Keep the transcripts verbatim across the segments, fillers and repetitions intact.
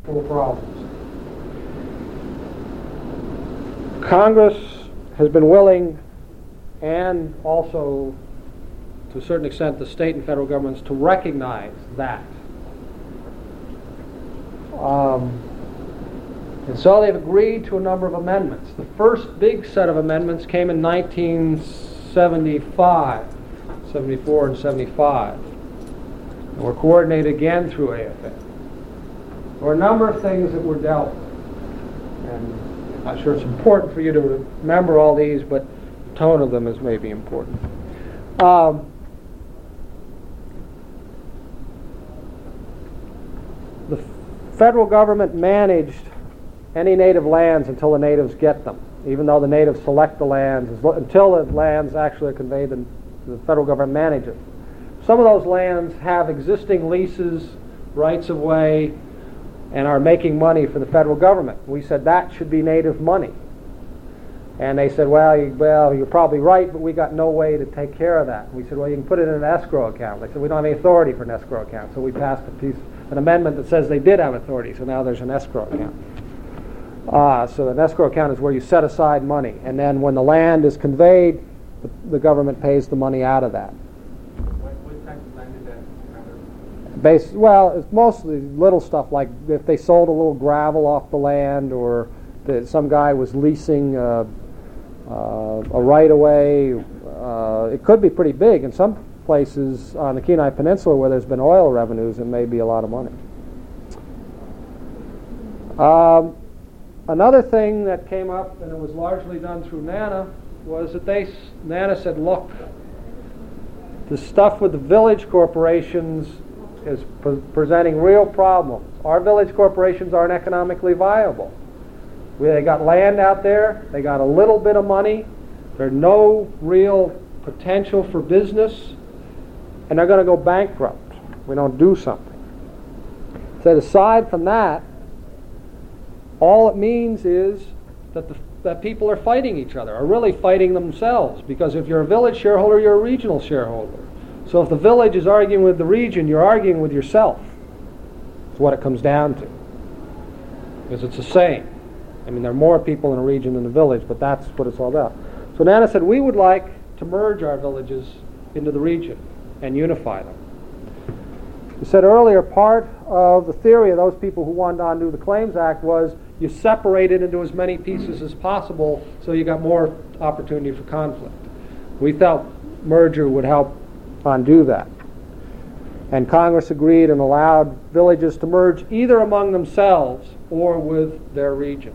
full of problems. Congress has been willing, and also to a certain extent the state and federal governments, to recognize that. Um, and so they've agreed to a number of amendments. The first big set of amendments came in nineteen seventy-five, seventy-four and seventy-five. And were coordinated again through A F A. There were a number of things that were dealt with. And I'm not sure it's important for you to remember all these, but the tone of them is maybe important. Um, the federal government managed any native lands until the natives get them, even though the natives select the lands. Until the lands actually are conveyed, the, the federal government manages. Some of those lands have existing leases, rights of way, and are making money for the federal government. We said that should be native money. And they said, well, you, well, you're probably right, but we got no way to take care of that. We said, well, you can put it in an escrow account. They said, we don't have any authority for an escrow account. So we passed a piece, an amendment that says they did have authority, so now there's an escrow account. Uh, so an escrow account is where you set aside money, and then when the land is conveyed, the, the government pays the money out of that. What, what type of land is that? Base, well, it's mostly little stuff like if they sold a little gravel off the land, or that some guy was leasing uh, uh, a right-of-way. Uh, it could be pretty big. In some places on the Kenai Peninsula where there's been oil revenues, it may be a lot of money. Um, Another thing that came up, and it was largely done through NANA, was that they, NANA said, look, the stuff with the village corporations is pre- presenting real problems. Our village corporations aren't economically viable. We, they got land out there, they got a little bit of money, there's no real potential for business, and they're going to go bankrupt. We don't do something. So aside from that, all it means is that the, that people are fighting each other, are really fighting themselves. Because if you're a village shareholder, you're a regional shareholder. So if the village is arguing with the region, you're arguing with yourself. That's what it comes down to. Because it's the same. I mean, there are more people in a region than a village, but that's what it's all about. So NANA said, we would like to merge our villages into the region and unify them. We said earlier, part of the theory of those people who wanted to undo the Claims Act was you separate it into as many pieces as possible so you got more opportunity for conflict. We felt merger would help undo that. And Congress agreed and allowed villages to merge either among themselves or with their region.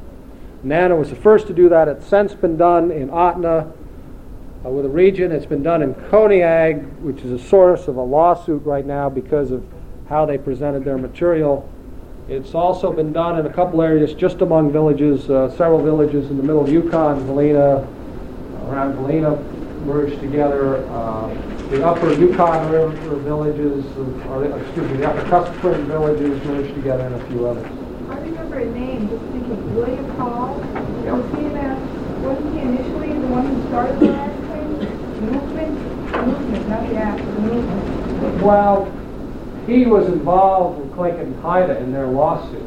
NANA was the first to do that. It's since been done in Otna uh, with a region. It's been done in Koniag, which is a source of a lawsuit right now because of how they presented their material. It's also been done in a couple areas just among villages, uh, several villages in the middle of Yukon, Galena, around Galena merged together. Uh, the upper Yukon River villages, or excuse me, the upper Kuskokwim villages merged together, and a few others. I remember a name, just thinking, William Hall. Yep. Was he about, wasn't he initially the one who started the land claim movement? The movement, not the act, the movement. Well, he was involved with Tlingit and Haida in their lawsuit.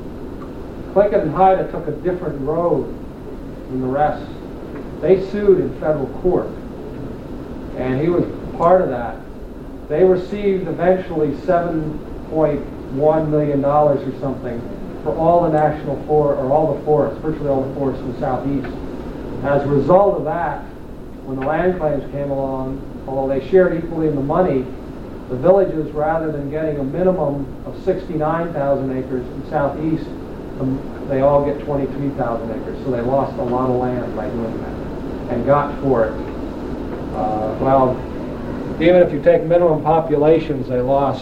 Tlingit and Haida took a different road than the rest. They sued in federal court, and he was part of that. They received eventually seven point one million dollars or something for all the national forest, or all the forests, virtually all the forests in the southeast. As a result of that, when the land claims came along, although they shared equally in the money, the villages, rather than getting a minimum of sixty-nine thousand acres in southeast, um, they all get twenty-three thousand acres. So they lost a lot of land by doing that, and got for it. Uh, well, even if you take minimum populations, they lost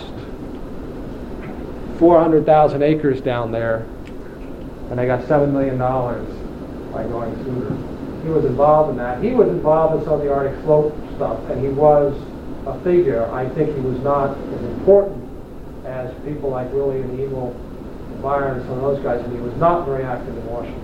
four hundred thousand acres down there, and they got seven million dollars by going through. He was involved in that. He was involved in some of the Arctic slope stuff, and he was a figure. I think he was not as important as people like Willie and Emil, Byron, and some of those guys, and he was not very active in Washington.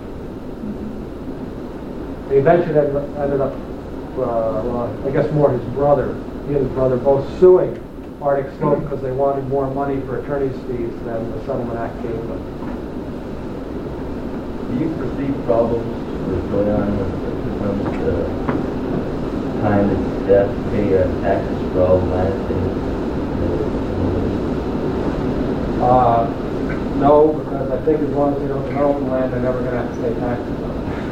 He eventually ended up, uh, well, I guess more his brother, he and his brother both suing Arctic Slope because they wanted more money for attorney's fees than the Settlement Act gave them. Do you foresee problems with going on when it comes to time and staff to pay uh, taxes for all land things? Uh, no, because I think as long as they don't develop the land, they're never going to have to pay taxes on it.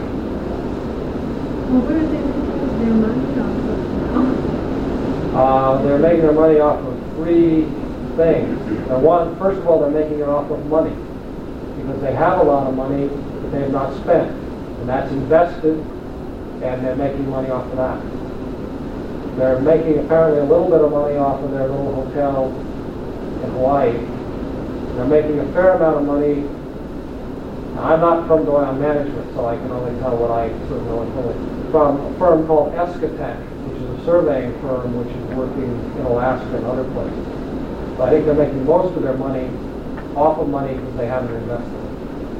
Well, what are they making their money off of now? Uh, they're making their money off of three things. Now, one, first of all, they're making it off of money because they have a lot of money that they have not spent, and that's invested, and they're making money off of that. They're making apparently a little bit of money off of their little hotel in Hawaii. They're making a fair amount of money. Now, I'm not from Doyon Management, so I can only tell what I sort of know from a firm called Escatec, which is a surveying firm which is working in Alaska and other places. So I think they're making most of their money off of money because they haven't invested it.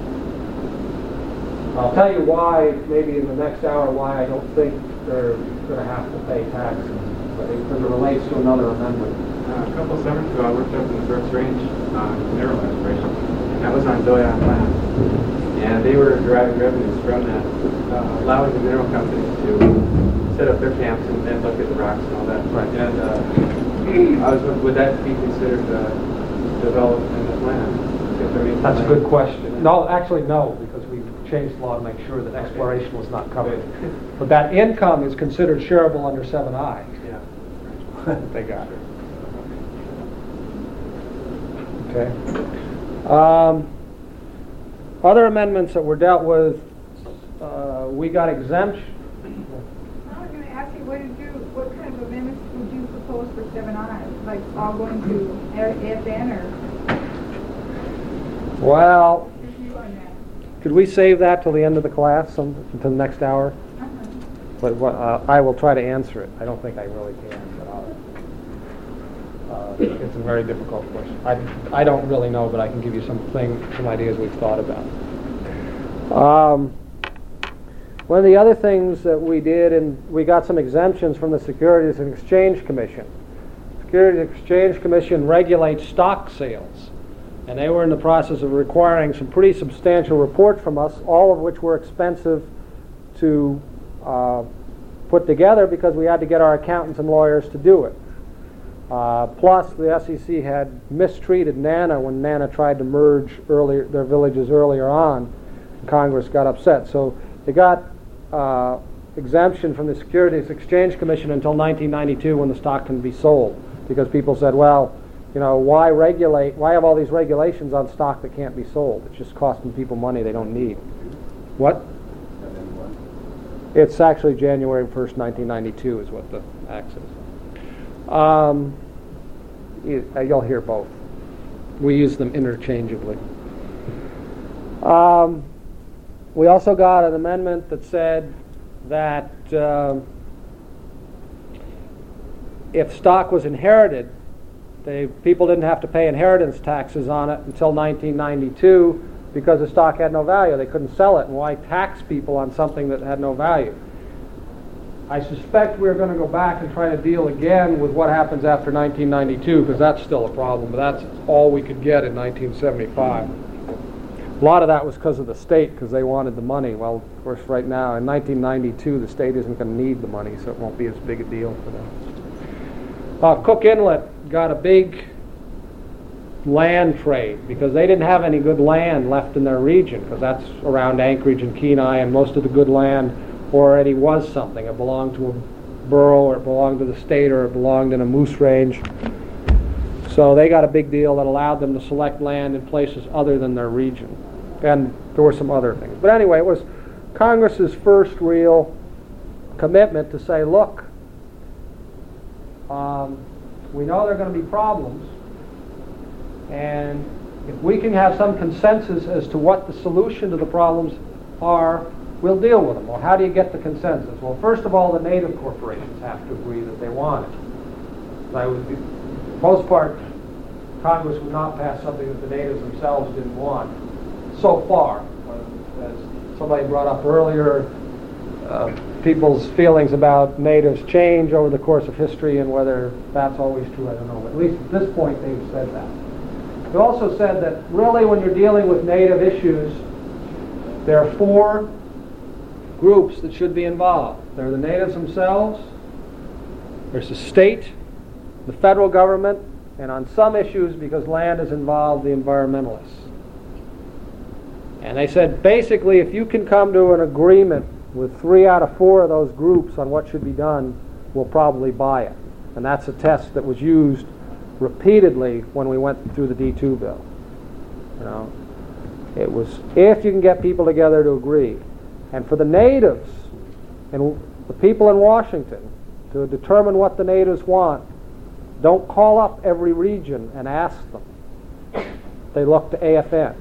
I'll tell you why, maybe in the next hour, why I don't think they're going to have to pay taxes, but it, because it relates to another amendment. Uh, a couple of summers ago, I worked up in the Brooks Range on mineral exploration, and that was on Doyon land. And they were deriving revenues from that, uh, allowing the mineral companies to set up their camps and, and look at the rocks and all that. Right. And uh, I was, would that be considered uh, development of land? If they're making That's a land? good question. No, actually no, because we changed the law to make sure that exploration was not covered. But that income is considered shareable under seven I. Yeah. They got it. Okay. Um, other amendments that were dealt with, uh, we got exemption. I was going to ask you, what did you, what kind of amendments would you propose for seven I? Like all going to F N or Well, your view on that? could we save that till the end of the class, some, until the next hour? Uh-huh. But what, uh, I will try to answer it. I don't think I really can, but I'll. Uh, it's a very difficult question. I, I don't really know, but I can give you some thing, some ideas we've thought about. Um, one of the other things that we did, and we got some exemptions from the Securities and Exchange Commission. Securities and Exchange Commission regulates stock sales, and they were in the process of requiring some pretty substantial reports from us, all of which were expensive to uh, put together because we had to get our accountants and lawyers to do it. Uh, plus, the S E C had mistreated NANA when NANA tried to merge earlier, their villages earlier on. Congress got upset. So they got uh, exemption from the Securities Exchange Commission until nineteen ninety-two when the stock can be sold. Because people said, well, you know, why regulate, why have all these regulations on stock that can't be sold? It's just costing people money they don't need. What? It's actually January first, nineteen ninety-two is what the act says. Um, you, you'll hear both. We use them interchangeably. Um, we also got an amendment that said that uh, if stock was inherited, they, people didn't have to pay inheritance taxes on it until nineteen ninety-two because the stock had no value. They couldn't sell it, and why tax people on something that had no value? I suspect we're going to go back and try to deal again with what happens after nineteen ninety-two, because that's still a problem, but that's all we could get in nineteen seventy-five. A lot of that was because of the state, because they wanted the money. Well, of course, right now, in nineteen ninety-two, the state isn't going to need the money, so it won't be as big a deal for them. Uh, Cook Inlet got a big land trade, because they didn't have any good land left in their region, because that's around Anchorage and Kenai, and most of the good land already was something. It belonged to a borough, or it belonged to the state, or it belonged in a moose range. So they got a big deal that allowed them to select land in places other than their region. And there were some other things. But anyway, it was Congress's first real commitment to say, look, um, we know there are going to be problems, and if we can have some consensus as to what the solution to the problems are, we'll deal with them. Well, how do you get the consensus? Well, first of all, the native corporations have to agree that they want it. I would be, for the most part, Congress would not pass something that the natives themselves didn't want. So far, as somebody brought up earlier, uh, people's feelings about natives change over the course of history, and whether that's always true, I don't know. But at least at this point, they've said that. They also said that really when you're dealing with native issues, there are four groups that should be involved. There are the natives themselves, there's the state, the federal government, and on some issues, because land is involved, the environmentalists. And they said basically if you can come to an agreement with three out of four of those groups on what should be done, we'll probably buy it. And that's a test that was used repeatedly when we went through the D two bill. You know, it was if you can get people together to agree. And for the natives and the people in Washington to determine what the natives want, don't call up every region and ask them. They look to A F N.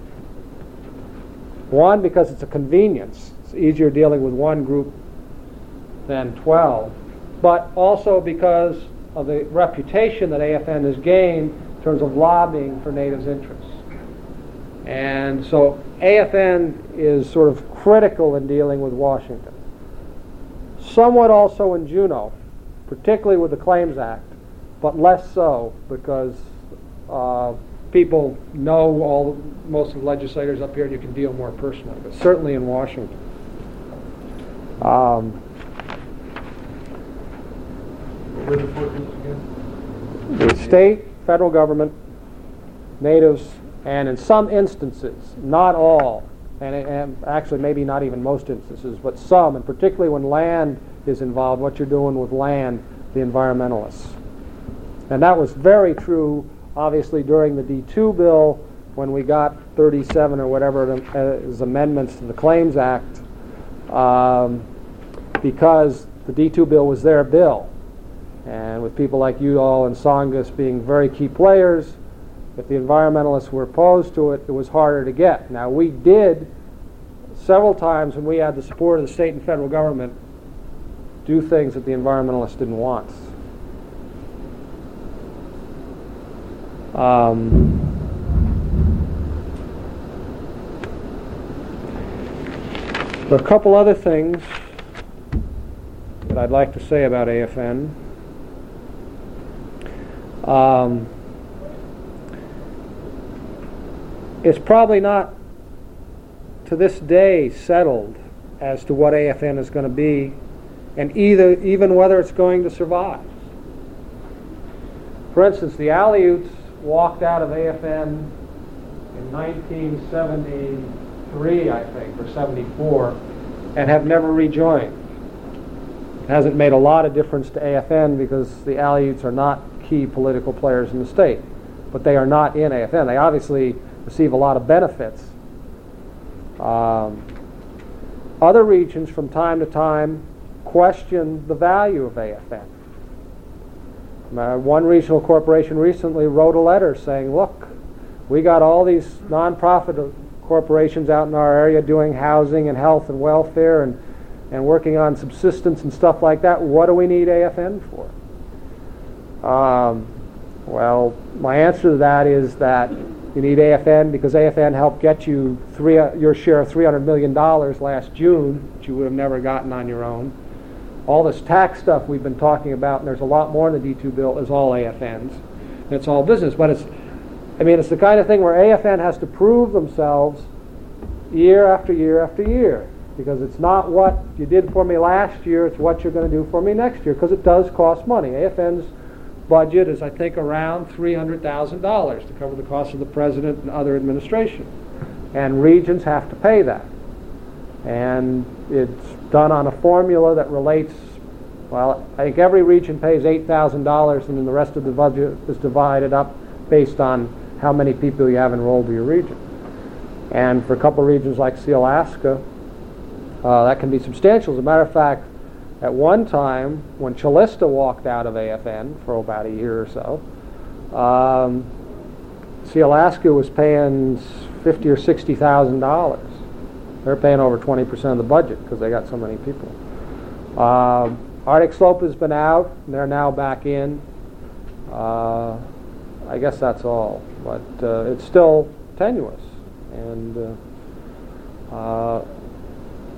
One, because it's a convenience. It's easier dealing with one group than twelve. But also because of the reputation that A F N has gained in terms of lobbying for natives' interests. And so A F N is sort of critical in dealing with Washington. Somewhat also in Juneau, particularly with the Claims Act, but less so because uh, people know all most of the legislators up here and you can deal more personally, but certainly in Washington. Um, What are the four groups again? the state, federal government, natives, and in some instances, not all, and, and actually maybe not even most instances, but some, and particularly when land is involved, what you're doing with land, the environmentalists. And that was very true, obviously, during the D two bill when we got thirty-seven or whatever as amendments to the Claims Act, um, because the D two bill was their bill. And with people like Udall and Tsongas being very key players, if the environmentalists were opposed to it, it was harder to get. Now, we did, several times when we had the support of the state and federal government, do things that the environmentalists didn't want. Um, there are a couple other things that I'd like to say about A F N. Um, it's probably not to this day settled as to what A F N is going to be, and either even whether it's going to survive. For instance, the Aleuts walked out of A F N in nineteen seventy-three, I think, or seventy-four, and have never rejoined. It hasn't made a lot of difference to A F N because the Aleuts are not key political players in the state, but they are not in A F N. They obviously receive a lot of benefits. Um, other regions from time to time question the value of A F N. Uh, one regional corporation recently wrote a letter saying, look, we got all these nonprofit corporations out in our area doing housing and health and welfare and, and working on subsistence and stuff like that. What do we need A F N for? Um, well, my answer to that is that you need A F N because A F N helped get you three, uh, your share of three hundred million dollars last June, which you would have never gotten on your own. All this tax stuff we've been talking about, and there's a lot more in the D two bill, is all A F Ns. And it's all business. But it's, I mean, it's the kind of thing where A F N has to prove themselves year after year after year. Because it's not what you did for me last year, it's what you're going to do for me next year. Because it does cost money. A F N's budget is, I think, around three hundred thousand dollars to cover the cost of the president and other administration. And regions have to pay that. And it's done on a formula that relates, well, I think every region pays eight thousand dollars and then the rest of the budget is divided up based on how many people you have enrolled to your region. And for a couple of regions like Sealaska, uh, that can be substantial. As a matter of fact, at one time, when Chalista walked out of A F N for about a year or so, um, Sealaska was paying fifty or sixty thousand dollars. They're paying over twenty percent of the budget because they got so many people. Um, Arctic Slope has been out, and they're now back in. Uh, I guess that's all, but uh, it's still tenuous. And uh, uh,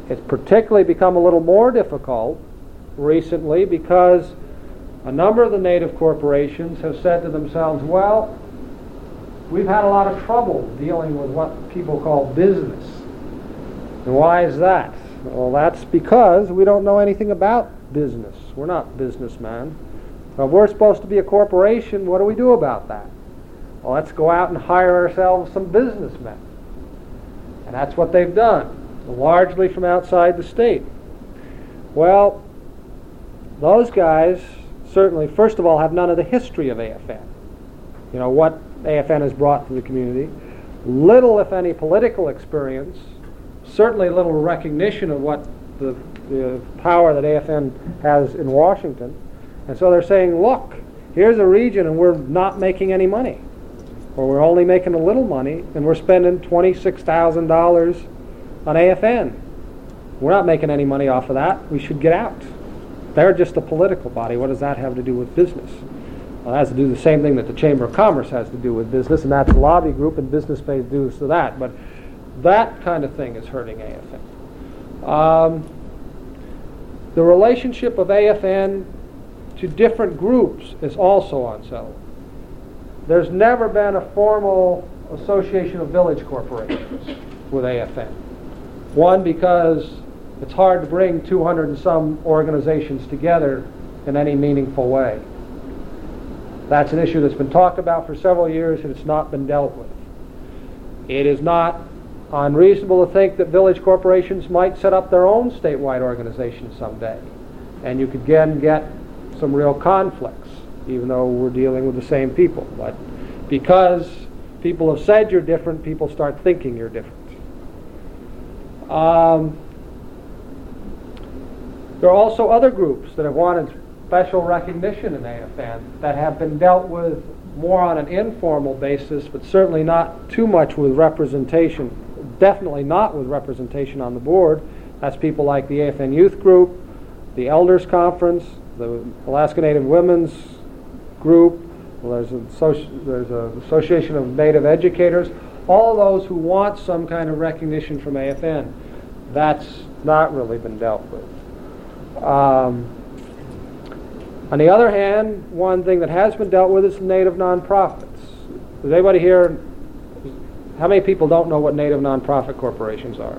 It's particularly become a little more difficult recently because a number of the native corporations have said to themselves, well, we've had a lot of trouble dealing with what people call business. And why is that? Well, that's because we don't know anything about business. We're not businessmen. Well, if we're supposed to be a corporation, what do we do about that? Well, let's go out and hire ourselves some businessmen. And that's what they've done, largely from outside the state. Well, those guys certainly, first of all, have none of the history of A F N. You know, what A F N has brought to the community. Little, if any, political experience. Certainly little recognition of what the, the power that A F N has in Washington. And so they're saying, look, here's a region and we're not making any money. Or we're only making a little money and we're spending twenty-six thousand dollars on A F N. We're not making any money off of that. We should get out. They're just a political body. What does that have to do with business? Well, it has to do the same thing that the Chamber of Commerce has to do with business, and that's a lobby group, and business pays dues to that. But that kind of thing is hurting A F N. Um, the relationship of A F N to different groups is also unsettled. There's never been a formal association of village corporations with A F N. One, because it's hard to bring two hundred and some organizations together in any meaningful way. That's an issue that's been talked about for several years and it's not been dealt with. It is not unreasonable to think that village corporations might set up their own statewide organization someday. And you could again get some real conflicts, even though we're dealing with the same people. But because people have said you're different, people start thinking you're different. Um, there are also other groups that have wanted special recognition in A F N that have been dealt with more on an informal basis, but certainly not too much with representation, definitely not with representation on the board. That's people like the A F N Youth Group, the Elders Conference, the Alaska Native Women's Group, well, there's, an associ- there's an Association of Native Educators, all of those who want some kind of recognition from A F N. That's not really been dealt with. Um, on the other hand, one thing that has been dealt with is Native nonprofits. Does anybody here, how many people don't know what Native nonprofit corporations are?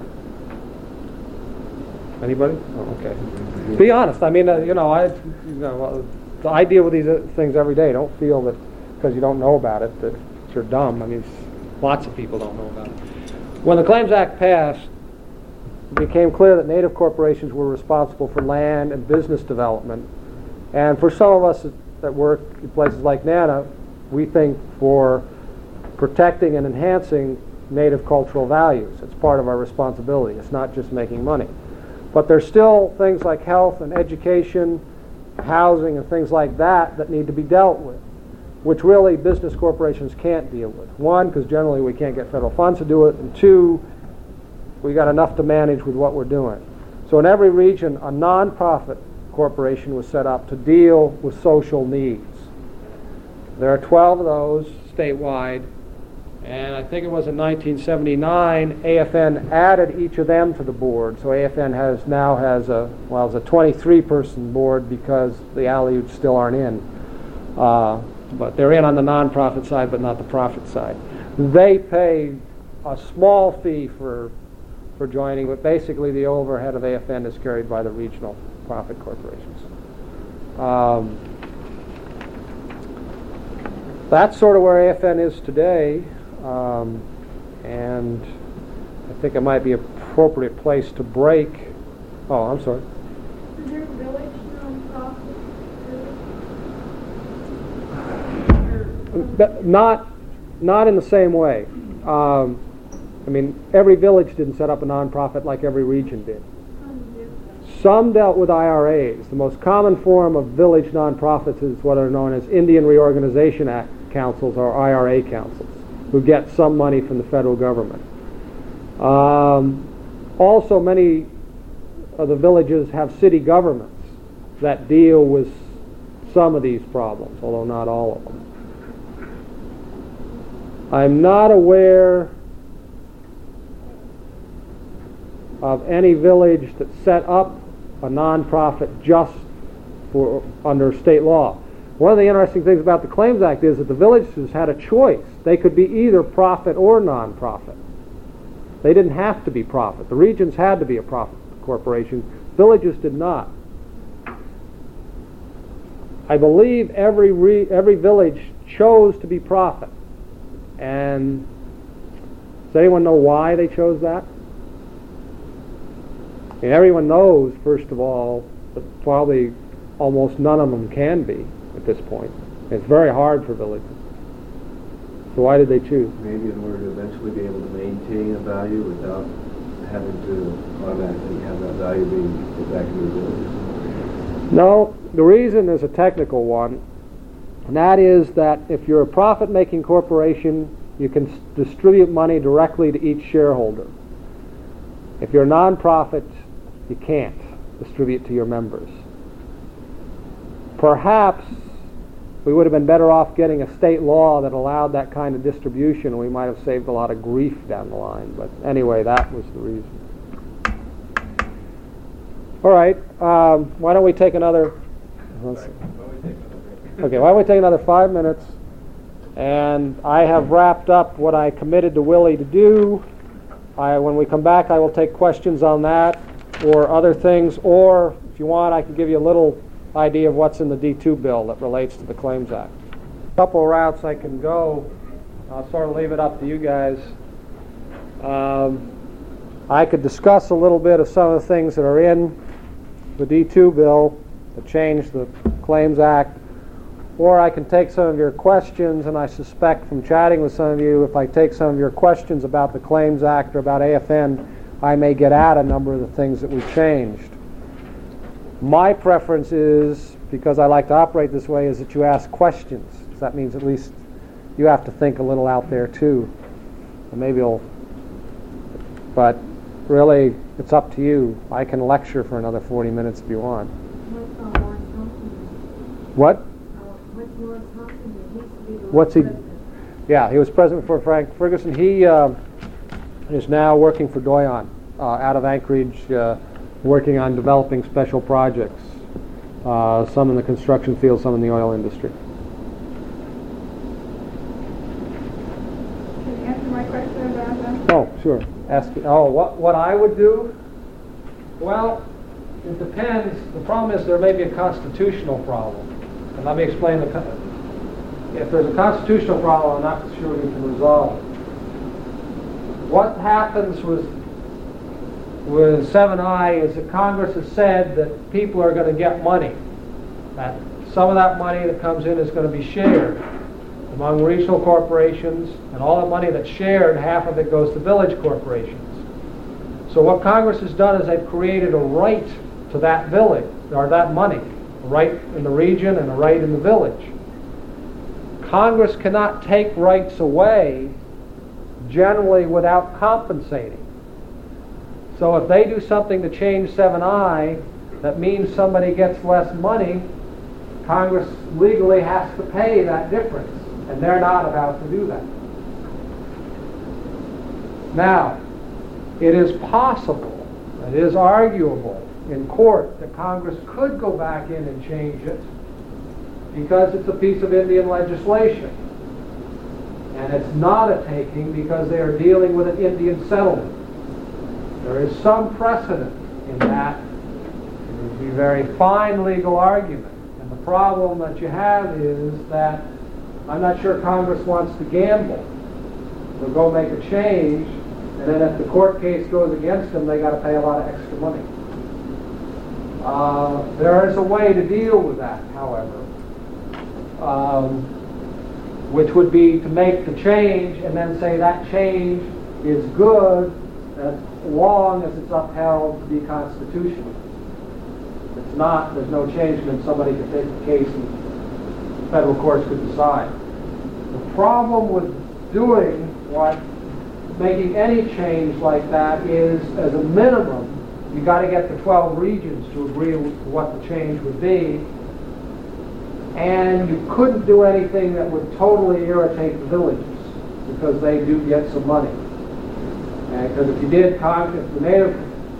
Anybody? Oh, okay. Be honest. I mean, uh, you know, I, you know, uh, I deal with these uh, things every day. Don't feel that because you don't know about it that you're dumb. I mean, lots of people don't know about it. When the Claims Act passed, it became clear that Native corporations were responsible for land and business development. And for some of us that work in places like NANA, we think for protecting and enhancing Native cultural values. It's part of our responsibility. It's not just making money. But there's still things like health and education, housing and things like that that need to be dealt with, which really business corporations can't deal with. One, because generally we can't get federal funds to do it, and two, we got enough to manage with what we're doing. So in every region, a nonprofit corporation was set up to deal with social needs. There are twelve of those statewide, and I think it was in nineteen seventy-nine, A F N added each of them to the board. So A F N has now has a, well, it's a twenty-three person board because the Aleuts still aren't in. Uh, but they're in on the nonprofit side, but not the profit side. They pay a small fee for for joining, but basically the overhead of A F N is carried by the regional profit corporations. Um, that's sort of where A F N is today, um, and I think it might be an appropriate place to break. Oh, I'm sorry. Is there a village nonprofit? But not, not in the same way. Um, I mean, every village didn't set up a nonprofit like every region did. Some dealt with I R As. The most common form of village nonprofits is what are known as Indian Reorganization Act councils or I R A councils, who get some money from the federal government. Um, also, many of the villages have city governments that deal with some of these problems, although not all of them. I'm not aware of any village that set up a nonprofit just for under state law. One of the interesting things about the Claims Act is that the villages had a choice. They could be either profit or nonprofit. They didn't have to be profit. The regions had to be a profit corporation. Villages did not. I believe every re, every village chose to be profit. And does anyone know why they chose that? And everyone knows, first of all, that probably almost none of them can be at this point. It's very hard for villages. So why did they choose? Maybe in order to eventually be able to maintain a value without having to automatically have that value being put back into the village. No, the reason is a technical one, and that is that if you're a profit-making corporation, you can s- distribute money directly to each shareholder. If you're a non-profit, you can't distribute to your members. Perhaps we would have been better off getting a state law that allowed that kind of distribution, and we might have saved a lot of grief down the line. But anyway, that was the reason. All right, um, why don't we take another... let's see. Okay, why don't we take another five minutes? And I have wrapped up what I committed to Willie to do. I, when we come back, I will take questions on that or other things, or if you want, I can give you a little idea of what's in the D two bill that relates to the Claims Act. A couple of routes I can go. I'll sort of leave it up to you guys. Um, I could discuss a little bit of some of the things that are in the D two bill that change the Claims Act, or I can take some of your questions, and I suspect from chatting with some of you, if I take some of your questions about the Claims Act or about A F N, I may get at a number of the things that we've changed. My preference is, because I like to operate this way, is that you ask questions. That means at least you have to think a little out there too. And maybe you'll, but really, it's up to you. I can lecture for another forty minutes if you want. What? What's he? Yeah, he was president for Frank Ferguson. He uh, is now working for Doyon uh, out of Anchorage, uh, working on developing special projects, uh, some in the construction field, some in the oil industry. Can you answer my question about that? Oh, sure. Ask. Oh, what what I would do? Well, it depends. The problem is there may be a constitutional problem, and let me explain the. Con- if there's a constitutional problem, I'm not sure we can resolve it. What happens with with seven I is that Congress has said that people are going to get money. That some of that money that comes in is going to be shared among regional corporations, and all the money that's shared, half of it goes to village corporations. So what Congress has done is they've created a right to that village, or that money, a right in the region and a right in the village. Congress cannot take rights away generally without compensating. So if they do something to change seven I that means somebody gets less money, Congress legally has to pay that difference, and they're not about to do that. Now, it is possible, it is arguable in court that Congress could go back in and change it because it's a piece of Indian legislation. And it's not a taking because they are dealing with an Indian settlement. There is some precedent in that. It would be a very fine legal argument. And the problem that you have is that I'm not sure Congress wants to gamble. They'll go make a change, and then if the court case goes against them, they got to pay a lot of extra money. Uh, there is a way to deal with that, however, um, which would be to make the change and then say that change is good as long as it's upheld to be constitutional. If it's not, there's no change, and then somebody could take the case and federal courts could decide. The problem with doing what, making any change like that is, as a minimum, you got to get the twelve regions to agree with what the change would be, and you couldn't do anything that would totally irritate the villages because they do get some money. Because if you did, if the native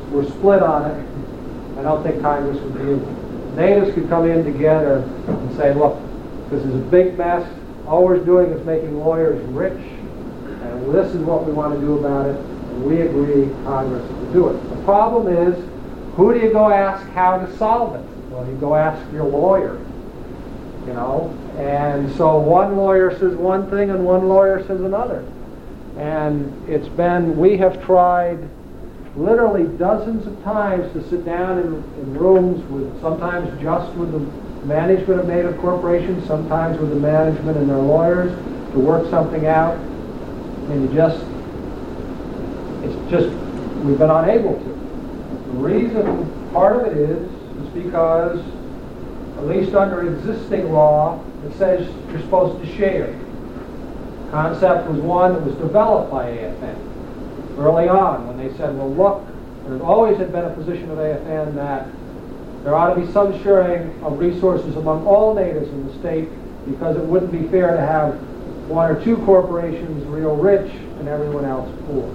were split on it, I don't think Congress would be able. Natives could come in together and say, look, this is a big mess. All we're doing is making lawyers rich, and this is what we want to do about it, and we agree Congress will do it. The problem is, who do you go ask how to solve it? Well, you go ask your lawyer, you know, and so one lawyer says one thing and one lawyer says another. And it's been, we have tried literally dozens of times to sit down in, in rooms with, sometimes just with the management of Native corporations, sometimes with the management and their lawyers, to work something out. And you just, it's just, we've been unable to. The reason, part of it is, is because, at least under existing law, it says you're supposed to share. Concept was one that was developed by A F N early on, when they said, well, look, there always had been a position of A F N that there ought to be some sharing of resources among all natives in the state, because it wouldn't be fair to have one or two corporations real rich and everyone else poor.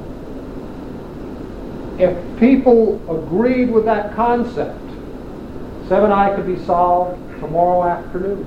If people agreed with that concept, Seven I could be solved tomorrow afternoon.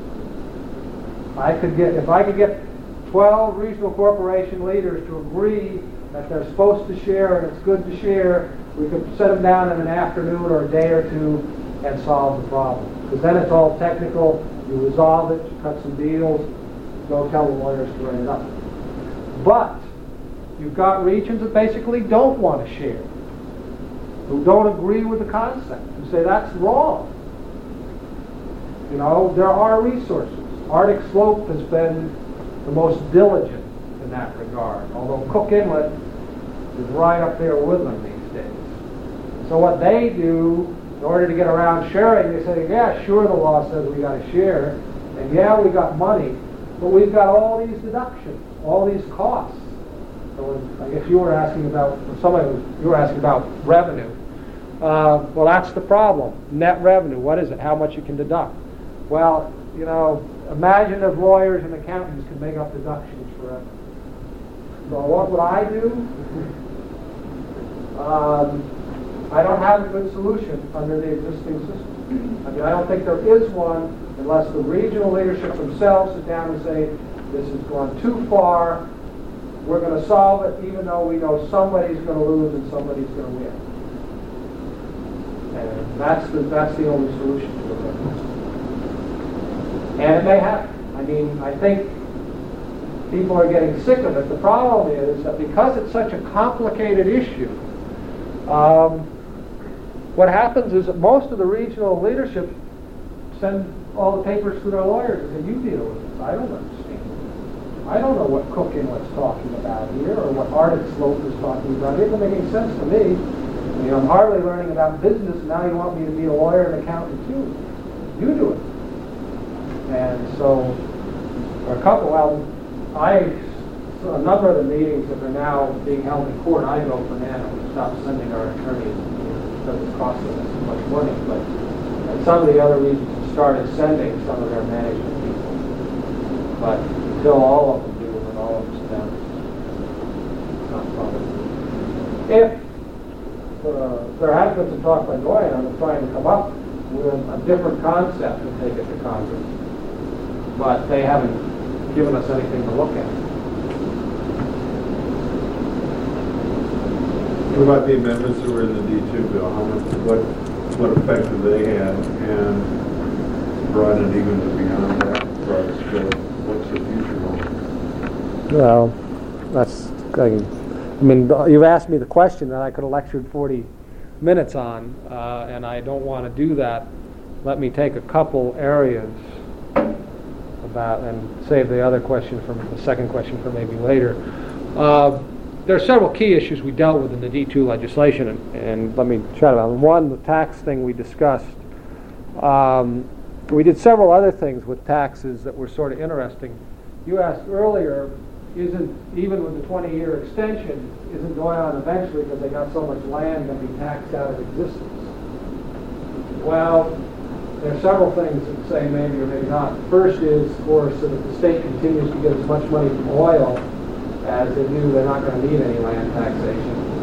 I could get, if I could get twelve regional corporation leaders to agree that they're supposed to share and it's good to share, we could set them down in an afternoon or a day or two and solve the problem. Because then it's all technical, you resolve it, you cut some deals, go tell the lawyers to write it up. But you've got regions that basically don't want to share, who don't agree with the concept, who say that's wrong. You know, there are resources. Arctic Slope has been the most diligent in that regard, although Cook Inlet is right up there with them these days. So what they do, in order to get around sharing, they say, yeah, sure, the law says we got to share, and yeah, we got money, but we've got all these deductions, all these costs. So I guess you were asking about, somebody was, you were asking about revenue. Uh, well, that's the problem. Net revenue, what is it? How much you can deduct? Well, you know, imagine if lawyers and accountants could make up deductions forever. So what would I do? Um, I don't have a good solution under the existing system. I mean, I don't think there is one unless the regional leadership themselves sit down and say, this has gone too far, we're going to solve it even though we know somebody's going to lose and somebody's going to win. And that's the, that's the only solution to it. And it may happen. I mean, I think people are getting sick of it. The problem is that because it's such a complicated issue, um, what happens is that most of the regional leadership send all the papers to their lawyers and say, you deal with this. I don't understand. I don't know what Cook Inlet's talking about here or what Arctic Slope is talking about. It doesn't make any sense to me. I mean, I'm hardly learning about business, and now you want me to be a lawyer and accountant too. You do it. And so, for a couple, well, I, so a number of the meetings that are now being held in court, I go for now. We stop sending our attorneys because it's costing us too much money. But and some of the other regions have started sending some of their management people. But until all of them do, and all of them sit down, it's not possible. If uh, there has been some talk by Noyan on trying to come up with a different concept and take it to Congress, but they haven't given us anything to look at. What about the amendments that were in the D two bill? How much, what, what effect do they have, and brought it even to beyond that price? So what's the future going? Well, that's, I mean, you've asked me the question that I could have lectured forty minutes on, uh, and I don't want to do that. Let me take a couple areas about and save the other question from the second question for maybe later. Uh, there are several key issues we dealt with in the D two legislation, and, and let me chat about them. One, the tax thing we discussed. Um, we did several other things with taxes that were sort of interesting. You asked earlier, isn't, even with the twenty-year extension, isn't going on eventually because they got so much land going to be taxed out of existence? Well, there are several things that say maybe or maybe not. First is, of course, that if the state continues to get as much money from oil as they do, they're not going to need any land taxation.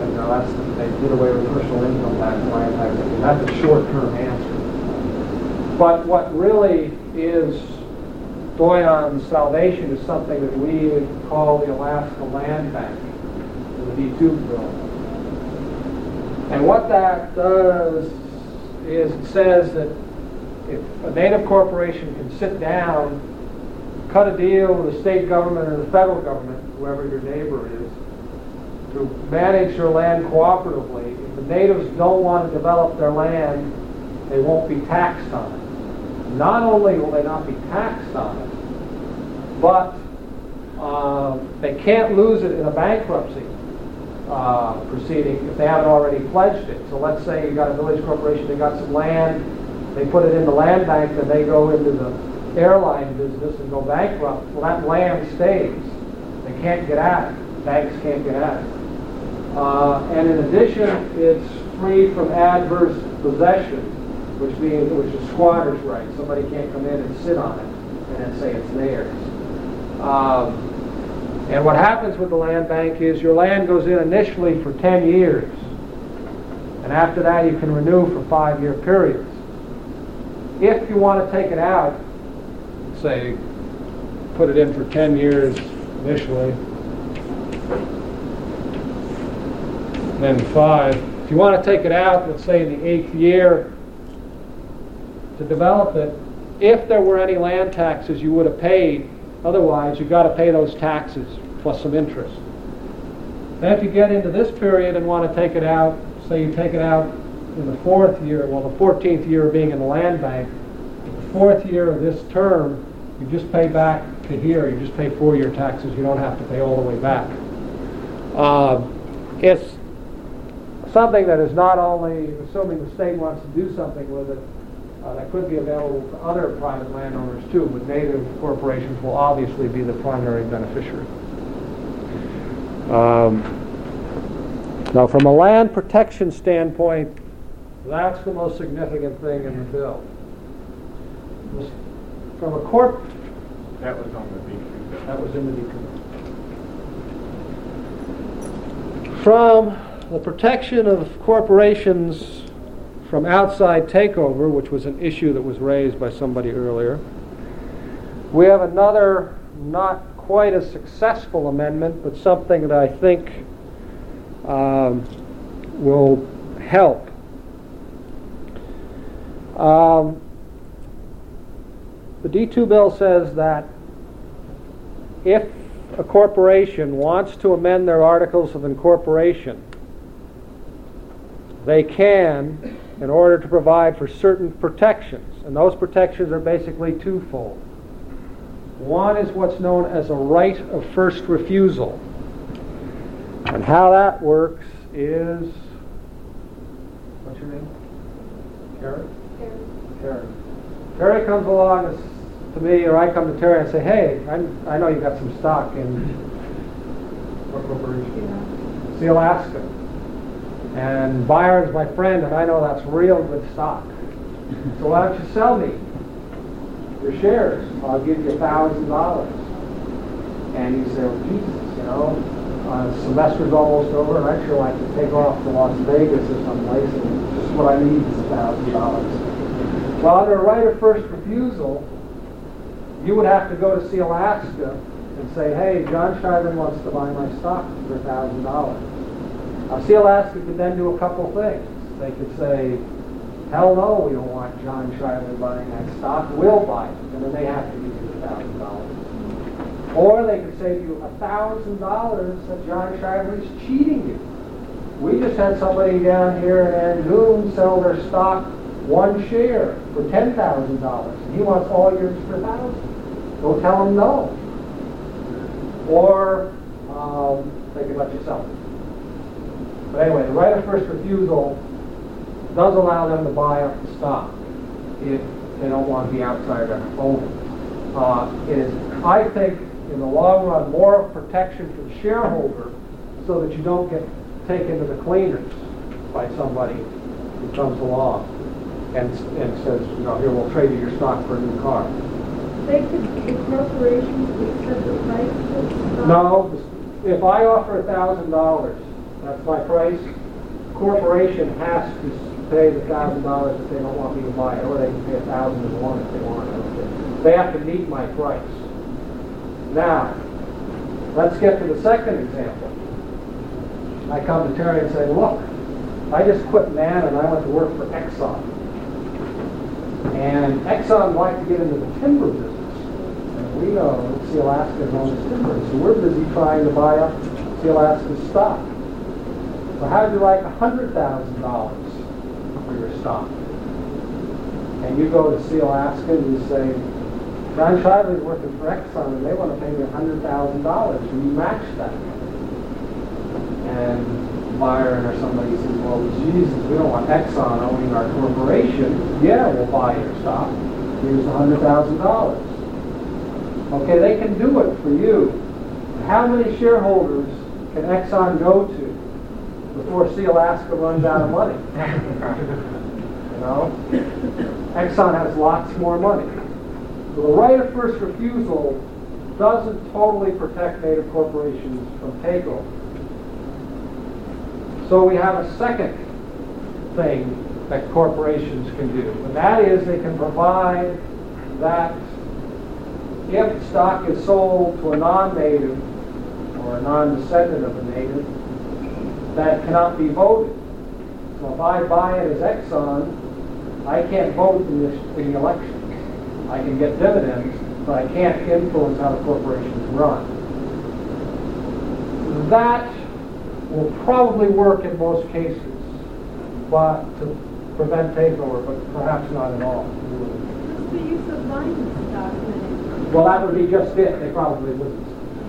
you know, that's, they did away with personal income tax and land tax. That's a short-term answer. But what really is Doyan's salvation is something that we call the Alaska Land Bank, the D two bill. And what that does is it says that if a native corporation can sit down, cut a deal with the state government or the federal government, whoever your neighbor is, to manage your land cooperatively, if the natives don't want to develop their land, they won't be taxed on it. Not only will they not be taxed on it, but uh, they can't lose it in a bankruptcy uh, proceeding if they haven't already pledged it. So let's say you got a village corporation, they got some land, they put it in the land bank, and they go into the airline business and go bankrupt. Well, that land stays. They can't get at it. Banks can't get at it. Uh, and in addition, it's free from adverse possession, which means which is squatter's rights. Somebody can't come in and sit on it and then say it's theirs. Um, and what happens with the land bank is your land goes in initially for ten years, and after that you can renew for five-year periods. If you want to take it out, say, put it in for ten years initially, then five. If you want to take it out, let's say in the eighth year, to develop it, if there were any land taxes you would have paid, otherwise you've got to pay those taxes plus some interest. Then if you get into this period and want to take it out, say you take it out in the fourth year, well, the fourteenth year being in the land bank, the fourth year of this term, you just pay back to here, you just pay four-year taxes, you don't have to pay all the way back. Uh, it's something that is not only, assuming the state wants to do something with it, uh, that could be available to other private landowners too, but native corporations will obviously be the primary beneficiary. Um, now, from a land protection standpoint, that's the most significant thing in the bill. From a corp... That was on the D two bill. That was in the D two. From the protection of corporations from outside takeover, which was an issue that was raised by somebody earlier, we have another not quite as successful amendment, but something that I think um, will help. Um, the D two bill says that if a corporation wants to amend their articles of incorporation, they can, in order to provide for certain protections. And those protections are basically twofold. One is what's known as a right of first refusal. And how that works is, what's your name? Terry? Terry. Terry comes along to me, or I come to Terry and say, hey, I, I know you got some stock in what corporation? Sea Alaska. And Byron's my friend, and I know that's real good stock. So why don't you sell me your shares? I'll give you a thousand dollars. And you say, well, Jesus, you know, uh, semester's almost over, and I'd sure like to take off to Las Vegas or someplace, and just what I need is a thousand dollars. Well, under a right of first refusal, you would have to go to Sea Alaska and say, hey, John Shively wants to buy my stock for a thousand dollars. Now, Sea Alaska could then do a couple things. They could say, hell no, we don't want John Shively buying that stock, we'll buy it, and then they have to give you a thousand dollars. Or they could say to you, a thousand dollars that John Shively's cheating you. We just had somebody down here in Angoon sell their stock one share for ten thousand dollars, and he wants all yours for a thousand dollars. Go tell him no. Or um, they could let you sell it. But anyway, the right of first refusal does allow them to buy up the stock if they don't want to be outside their owner. Uh, it is, I think, in the long run, more protection for the shareholder so that you don't get taken to the cleaners by somebody who comes along and, and says, you know, here, we'll trade you your stock for a new car. They could, the corporations would set the price of the stock? No, if I offer a thousand dollars That's my price. Corporation has to pay the thousand dollars if they don't want me to buy it, or they can pay a thousand and one if they want. I don't care. They have to meet my price. Now, let's get to the second example. I come to Terry and say, look, I just quit Man and I went to work for Exxon. And Exxon wanted to get into the timber business. And we know Sealaska is known as timber. So we're busy trying to buy up Sealaska's stock. So how'd you like one hundred thousand dollars for your stock? And you go to Sealaska and you say, John Shively's working for Exxon and they want to pay me one hundred thousand dollars. And you match that. And Byron or somebody says, well, Jesus, we don't want Exxon owning our corporation. Yeah, we'll buy your stock. Here's one hundred thousand dollars. Okay, they can do it for you. How many shareholders can Exxon go to before Sealaska runs out of money? You know? Exxon has lots more money. So the right of first refusal doesn't totally protect native corporations from takeover. So we have a second thing that corporations can do, and that is they can provide that if stock is sold to a non-native or a non-descendant of a native, that cannot be voted. So if I buy it as Exxon, I can't vote in, this, in the election. I can get dividends, but I can't influence how the corporations run. That will probably work in most cases, but to prevent takeover, but perhaps not at all. What's the use of buying stock then? Well, that would be just it. They probably wouldn't.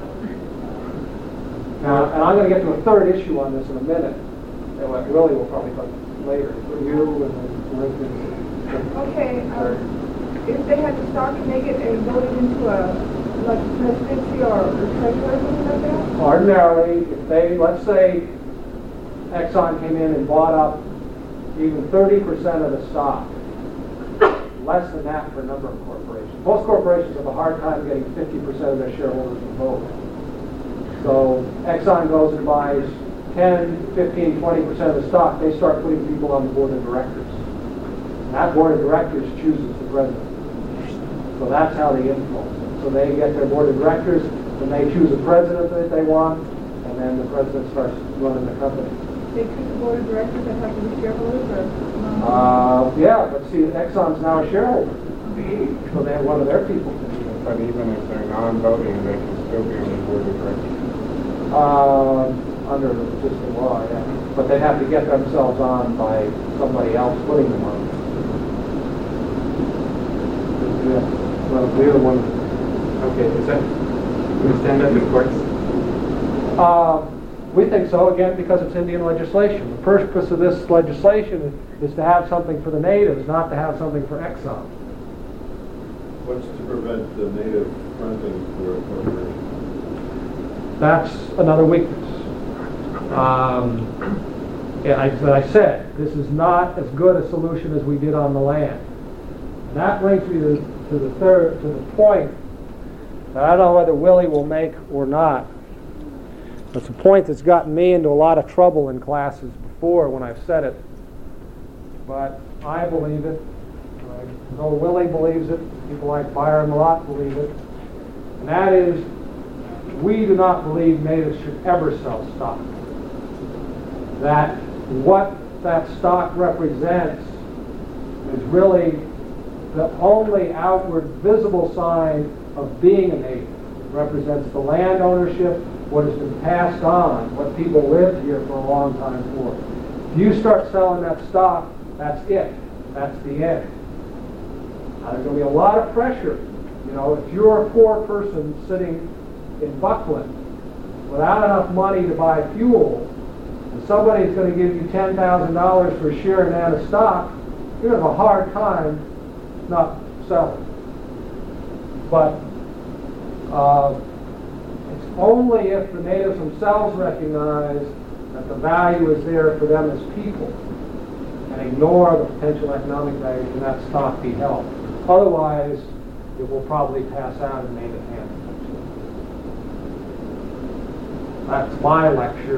Now, and I'm going to get to a third issue on this in a minute. And what really will probably come later. For you and then Corinthians. Okay, um, if they had the stock, can they get a voted into a like presidency or a treasurer or something like that? Ordinarily, if they, let's say, Exxon came in and bought up even thirty percent of the stock, less than that for a number of corporations. Most corporations have a hard time getting fifty percent of their shareholders to vote. So Exxon goes and buys ten, fifteen, twenty percent of the stock. They start putting people on the board of directors. And that board of directors chooses the president. So that's how they influence it. So they get their board of directors, and they choose a president that they want, and then the president starts running the company. They choose the board of directors that have to be shareholders, or no? Uh, yeah, but see, Exxon's now a shareholder. So they have one of their people. But even if they're non-voting, they can still be on the board of directors. Uh, under the existing law, yeah. But they'd have to get themselves on by somebody else putting them on. Yeah. Well, the other one. Okay, is that, can we stand up in courts? Uh, we think so, again, because it's Indian legislation. The purpose of this legislation is to have something for the natives, not to have something for Exxon. What's to prevent the native fronting for a corporation? That's another weakness. Um, yeah, I, but I said, this is not as good a solution as we did on the land. And that brings me to, to the third, to the point that I don't know whether Willie will make or not. It's a point that's gotten me into a lot of trouble in classes before when I've said it. But I believe it. I know Willie believes it. People like Byron Lott believe it. And that is, we do not believe natives should ever sell stock. That what that stock represents is really the only outward visible sign of being a native. It represents the land ownership, what has been passed on, what people lived here for a long time for. If you start selling that stock, that's it. That's the end. Now, there's going to be a lot of pressure. You know, if you're a poor person sitting in Buckland without enough money to buy fuel, and somebody's going to give you ten thousand dollars for a share in that of stock, you're going to have a hard time not selling. But uh, it's only if the natives themselves recognize that the value is there for them as people and ignore the potential economic value can that stock be held. Otherwise, it will probably pass out in native hands. That's my lecture.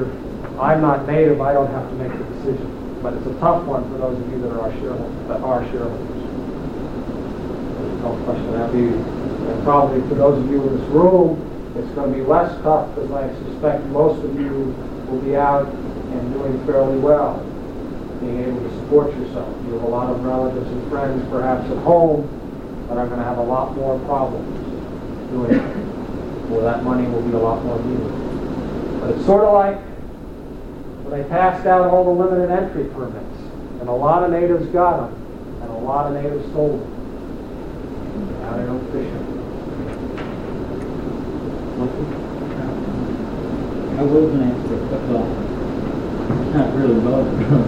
I'm not native, I don't have to make the decision. But it's a tough one for those of you that are our shareholders. That are shareholders. There's no question that be, and probably for those of you in this room, it's going to be less tough because I suspect most of you will be out and doing fairly well, being able to support yourself. You have a lot of relatives and friends, perhaps at home, that are going to have a lot more problems doing it. Well, that money will be a lot more needed. But it's sort of like when they passed out all the limited entry permits, and a lot of natives got them, and a lot of natives sold them. Now they don't fish them. I was going to ask for a quick well, it's not really about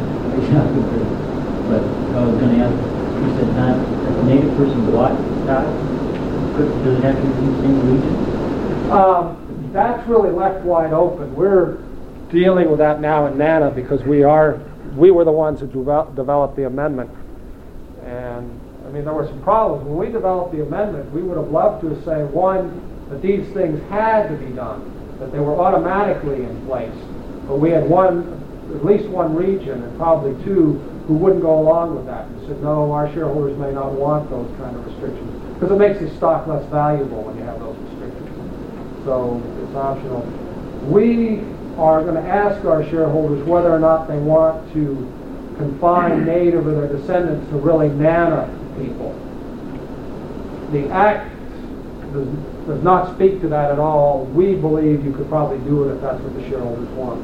but I was going to ask, you said not, if a native person bought stock, could, does it have to be in the same region? Um, that's really left wide open. We're dealing with that now in NANA because we are, we were the ones who devel- developed the amendment. And, I mean, there were some problems. When we developed the amendment, we would have loved to say, one, that these things had to be done, that they were automatically in place. But we had one, at least one region, and probably two, who wouldn't go along with that. And said, no, our shareholders may not want those kind of restrictions. Because it makes the stock less valuable when you have those restrictions. So it's optional. We are going to ask our shareholders whether or not they want to confine native or their descendants to really NANA people. The Act does, does not speak to that at all. We believe you could probably do it if that's what the shareholders want.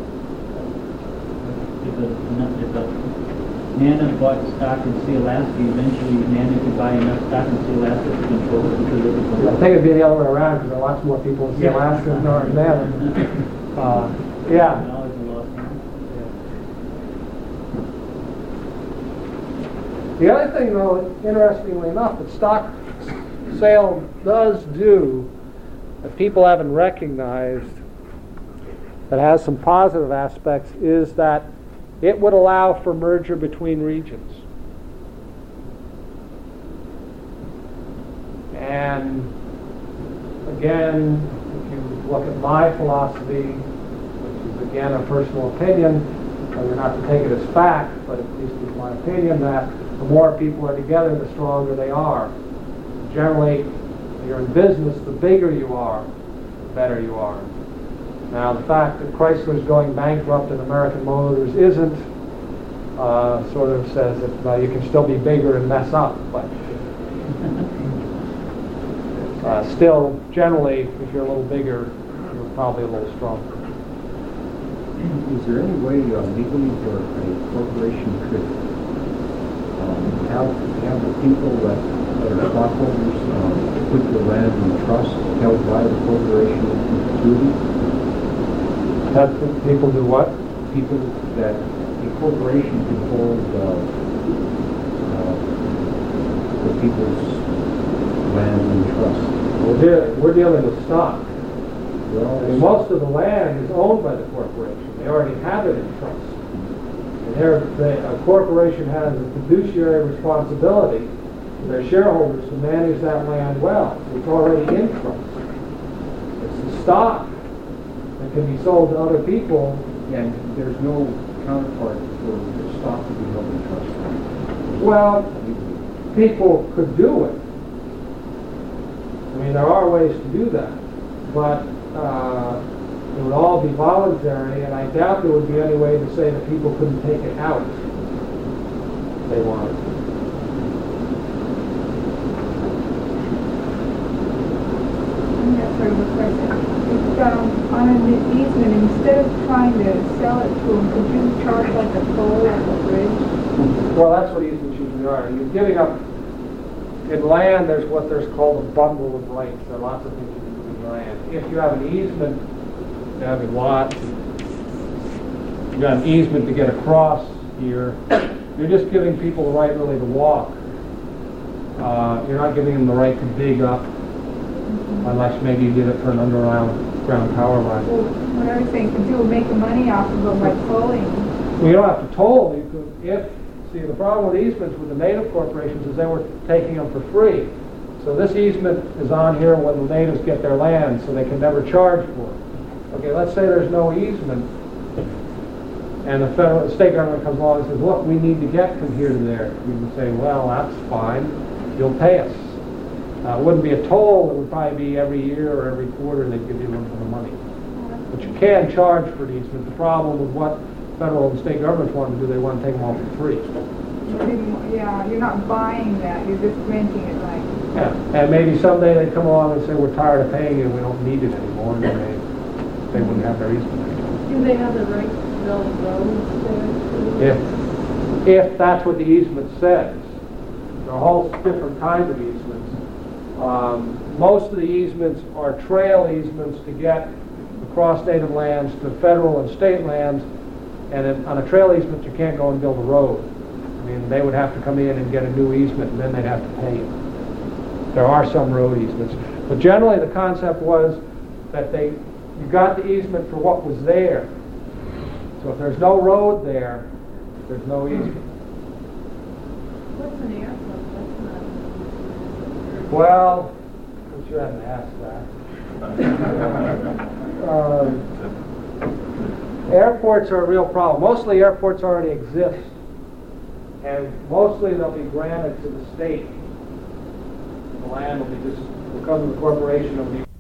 If a, if a NANA bought stock in Sea Alaska, eventually NANA could buy enough stock in Sea Alaska to control it because it was. I think it'd be the other way around because there are lots more people in Sea Alaska than there are in NANA. Uh, yeah. The other thing, though, interestingly enough, that stock sale does do, that people haven't recognized, that has some positive aspects, is that it would allow for merger between regions. And again, if you look at my philosophy, which is again a personal opinion, so you're not to take it as fact, but at least it's my opinion, that the more people are together, the stronger they are. Generally, if you're in business, the bigger you are, the better you are. Now, the fact that Chrysler's going bankrupt and American Motors isn't, uh, sort of says that uh, you can still be bigger and mess up, but uh, still, generally, if you're a little bigger, you're probably a little stronger. Is there any way uh, legally for a corporation could um, have, have the people that, that are stockholders uh, put the land in trust held by the corporation in perpetuity? That people do what? People that a corporation can hold uh, uh, the people's land in trust. We're, de- we're dealing with stock. Well, I mean, most of the land is owned by the corporation. They already have it in trust. And they're, they, a corporation has a fiduciary responsibility to their shareholders to manage that land well. It's already in trust. It's the stock that can be sold to other people. and there's no counterpart for the stock to be held in trust. Well, people could do it. I mean, there are ways to do that, but uh, it would all be voluntary, and I doubt there would be any way to say that people couldn't take it out if they wanted. That's sort of a question. If, um, on an easement, instead of trying to sell it to them, could you charge like a toll or a bridge? Well, that's what easements usually are. You're giving up, in land, there's what there's called a bundle of rights. There are lots of things you can do in land. If you have an easement, you have a lot, you got an easement to get across here, you're just giving people the right really to walk. Uh, you're not giving them the right to dig up, unless maybe you did it for an underground ground power line. Well, what I was saying, could you make money off of it by tolling? Well, you don't have to toll. You could, if see the problem with easements with the native corporations is they were taking them for free. So this easement is on here when the natives get their land, so they can never charge for it. Okay, let's say there's no easement. and the federal, the state government comes along and says, look, we need to get from here to there. You can say, well, that's fine, you'll pay us. Uh, it wouldn't be a toll, it would probably be every year or every quarter they'd give you a little bit of money. But you can charge for an easement. The problem with what federal and state governments want to do, they want to take them all for free. Yeah, you're not buying that, you're just renting it, like. Yeah, and maybe someday they come along and say, we're tired of paying you, we don't need it anymore, and they, they wouldn't have their easement anymore. Do they have the right to build roads there? If, if that's what the easement says. There are a whole different kinds of easements. Um, most of the easements are trail easements to get across native lands to federal and state lands, and if, on a trail easement you can't go and build a road. I mean, they would have to come in and get a new easement, and then they'd have to pay you. There are some road easements, but generally the concept was that they you got the easement for what was there. So if there's no road there, there's no easement. What's an airport? That's not. Well, you hadn't asked that. uh, airports are a real problem. Mostly airports already exist, and mostly they'll be granted to the state. The land will be just will come to the corporation. Will be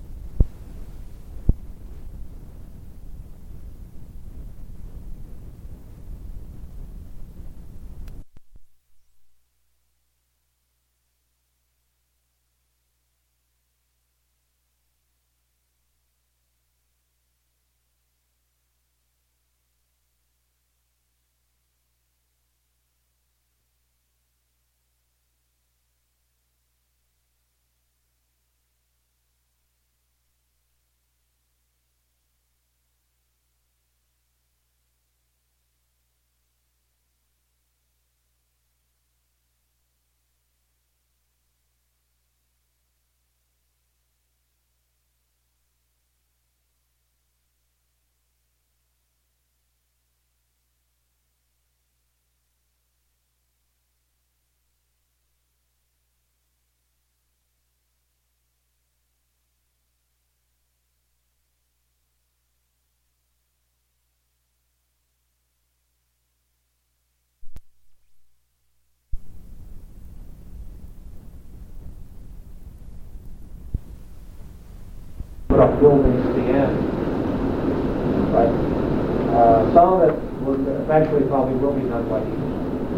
put up buildings at the end. But uh, some of it will eventually probably will be done by easement.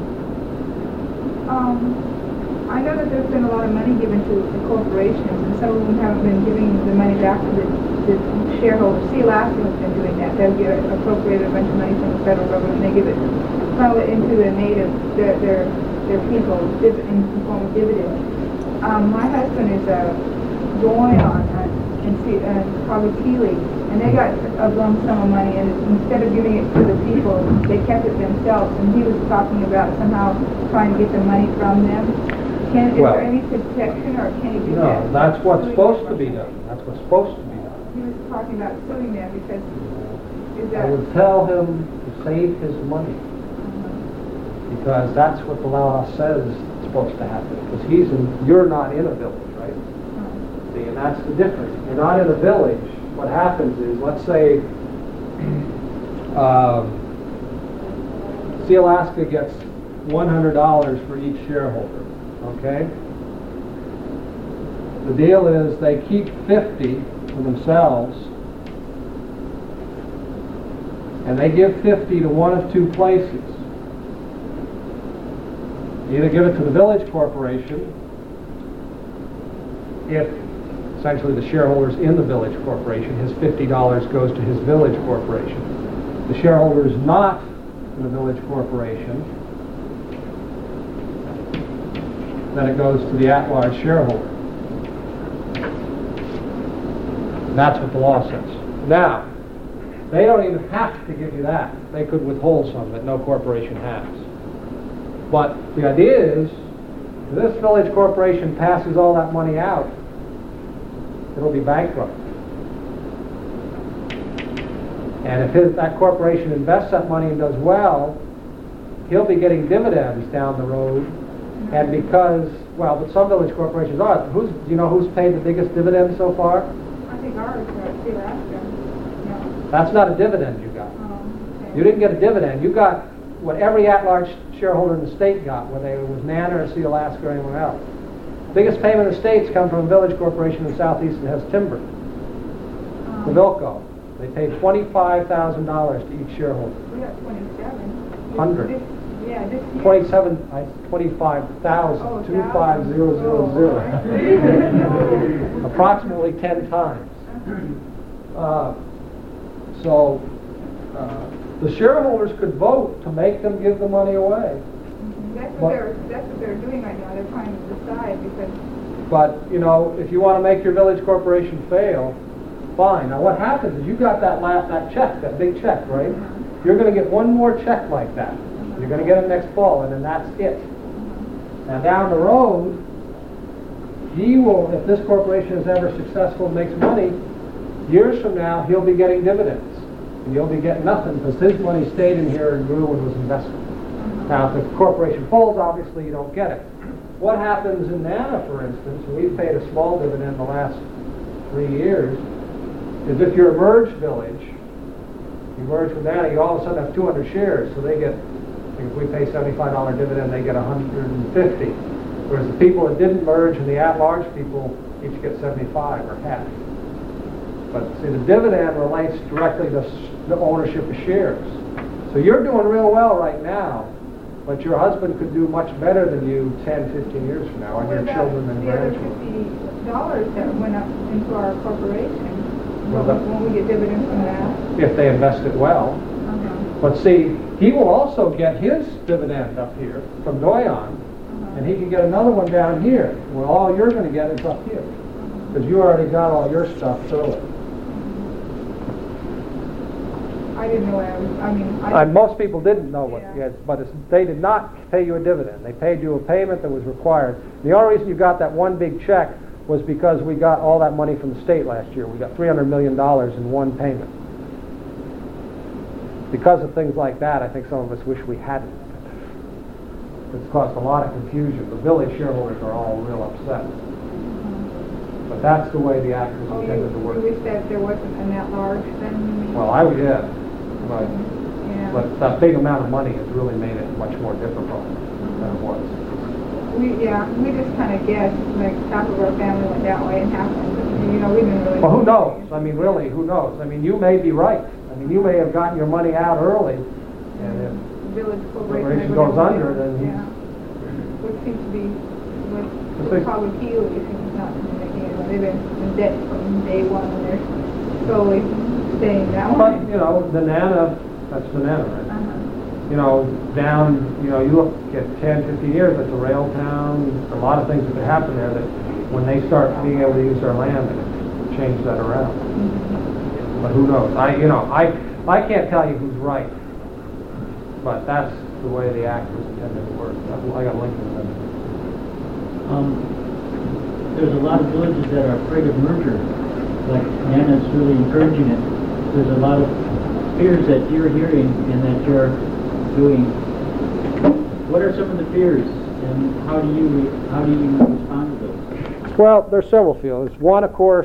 Um, I know that there's been a lot of money given to the corporations, and some of them haven't been giving the money back to the, the shareholders. Sea Alaska has been doing that. They'll get appropriated a bunch of money from the federal government, and they give it, funnel it into the native, their their, their people in the form of dividends. Um, my husband is a going on uh, in uh, probably Keeley, and they got a lump sum of money, and instead of giving it to the people, they kept it themselves. And he was talking about somehow trying to get the money from them. Can, is Well, there any protection, or can he do No, that? that's what's Suing supposed to them? be done. That's what's supposed to be done. He was talking about suing them because is I that would tell him to save his money, because that's what the law says is supposed to happen. Because he's in, you're not in a village, right? See, and that's the difference. If you're not in a village, what happens is, let's say, um, Sea Alaska gets one hundred dollars for each shareholder, okay? The deal is they keep fifty for themselves, and they give fifty to one of two places. Either give it to the village corporation, if essentially the shareholders in the village corporation, his fifty dollars goes to his village corporation. The shareholders not in the village corporation, then it goes to the at-large shareholder. That's what the law says. Now, they don't even have to give you that. They could withhold some that no corporation has. But the idea is, if this village corporation passes all that money out, it'll be bankrupt. And if his, that corporation invests that money and does well, he'll be getting dividends down the road. And because, well, but some village corporations are. Who's, do you know who's paid the biggest dividend so far? I think ours are Sea Alaska. No. That's not a dividend you got. Um, okay. You didn't get a dividend. You got what every at-large shareholder in the state got, whether it was Nana or Sealaska or anyone else. Biggest payment in the states come from a village corporation in the southeast that has timber. Um, The Vilco. They paid twenty-five thousand dollars to each shareholder. We got twenty-seven. Hundred. This- Yeah, this year. Twenty-seven, I, twenty-five Oh, thousand, two five zero zero Oh, zero. Approximately ten times. Uh, so, uh, the shareholders could vote to make them give the money away. That's What- what they're, that's what they're doing right now. They're trying to decide because But, you know, if you want to make your village corporation fail, fine. Now what happens is you got that last, that check, that big check, right? You're going to get one more check like that. You're going to get it next fall, and then that's it. Now down the road, he will, if this corporation is ever successful and makes money, years from now, he'll be getting dividends. And you'll be getting nothing because his money stayed in here and grew and was invested. Now, if the corporation folds, obviously you don't get it. What happens in Nana, for instance, and we've paid a small dividend the last three years, is if you're a merged village, you merge with Nana, you all of a sudden have two hundred shares, so they get, if we pay seventy-five dollars dividend, they get one hundred fifty. Whereas the people that didn't merge and the at-large people each get seventy-five or half. But see, the dividend relates directly to the ownership of shares. So you're doing real well right now, but your husband could do much better than you ten, fifteen years from now, and what your about children and the other grandchildren. fifty dollars that went up into our corporation Well, when, that- when we get dividends from that? If they invest it well. Uh-huh. But see, he will also get his dividend up here from Doyon, and he can get another one down here. Well, all you're going to get is up here, because you already got all your stuff early. I didn't know what I was, I mean, I. And most people didn't know what, Yeah. yes, but it's, they did not pay you a dividend. They paid you a payment that was required. The only reason you got that one big check was because we got all that money from the state last year. We got three hundred million dollars in one payment. Because of things like that, I think some of us wish we hadn't. It's caused a lot of confusion. The village shareholders are all real upset. But that's the way the act was Oh, you, intended to you work. wish that there wasn't an at-large then, you mean? Well, I would, yeah. But, Yeah. but that big amount of money has really made it much more difficult than it was. We, yeah, we just kind of guessed, like, half of our family went that way and half, you know, we didn't really. Well, who knows? I mean, really, who knows? I mean, you may be right. I mean, you may have gotten your money out early, and if Village corporation corporation. goes whatever, under, then he's- Yeah. Which seems to be what Just would like- probably heal if he's not, you know, they've been in debt from day one and they're slowly staying that But, way. you know, the Nana, that's the Nana, right? Uh-huh. You know, down, you know, you look at ten, fifteen years, it's a rail town, a lot of things that could happen there that when they start being able to use their land, they could change that around. But who knows? I, you know, I, I can't tell you who's right, but that's the way the act was intended to work. I got Lincoln. Um, there's a lot of villages that are afraid of merger, like Nana's really encouraging it. There's a lot of fears that you're hearing and that you're doing. What are some of the fears, and how do you how do you respond to those? Well, there's several fields. One, of course,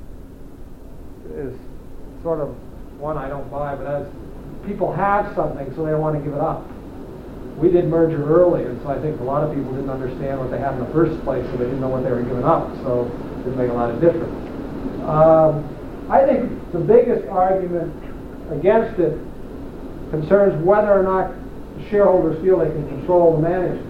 is sort of one I don't buy, but as people have something, so they don't want to give it up. We did merger early, and so I think a lot of people didn't understand what they had in the first place, so they didn't know what they were giving up, so it didn't make a lot of difference. Um, I think the biggest argument against it concerns whether or not shareholders feel they can control the management.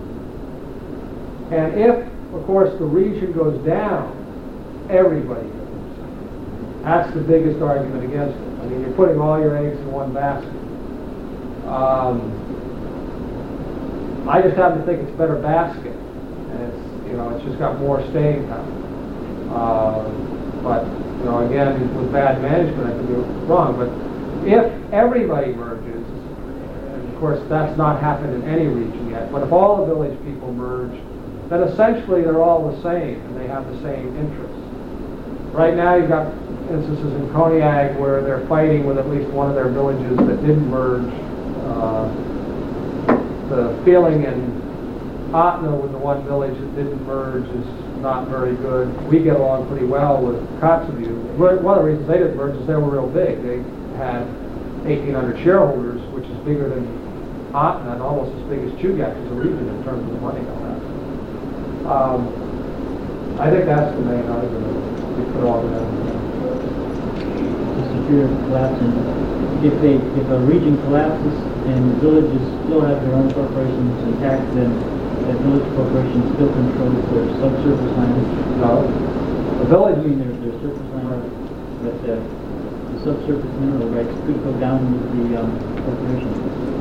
And if, of course, the region goes down, everybody goes. That's the biggest argument against it. I mean, you're putting all your eggs in one basket. Um, I just happen to think it's a better basket, and it's, you know, it's just got more staying power. Uh, but, you know, again, with bad management, I could be wrong. But if everybody merges, and of course that's not happened in any region yet, but if all the village people merge, then essentially they're all the same, and they have the same interests. Right now you've got instances in Koniag where they're fighting with at least one of their villages that didn't merge. Uh, the feeling in Otno with the one village that didn't merge is not very good. We get along pretty well with Kotzebue. One of the reasons they didn't merge is they were real big. They had eighteen hundred shareholders, which is bigger than Otten and almost as big as Chugach as a region in terms of the money they'll have. Um, I think that's the main argument we put all together. Just a fear of collapsing. If they, if a region collapses and the villages still have their own corporations intact, then that village corporation still controls their subsurface land. No. The I village, mean, their, their surface land, but uh, the subsurface mineral rights could go down with the um, corporation.